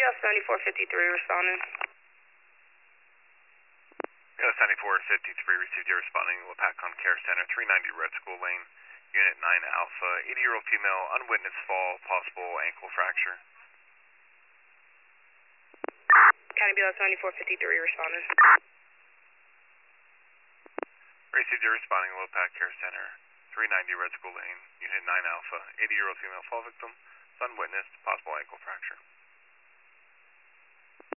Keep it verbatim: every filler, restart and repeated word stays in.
S ninety-four fifty-three responding. B S ninety-four fifty-three received your responding Lapacon Care Center, three ninety Red School Lane, Unit nine Alpha, eighty-year-old female, unwitnessed fall, possible ankle fracture. County B S ninety-four fifty-three responding. Received your responding Lopac Care Center, three ninety Red School Lane, Unit nine Alpha, eighty-year-old female fall victim, unwitnessed, possible ankle fracture.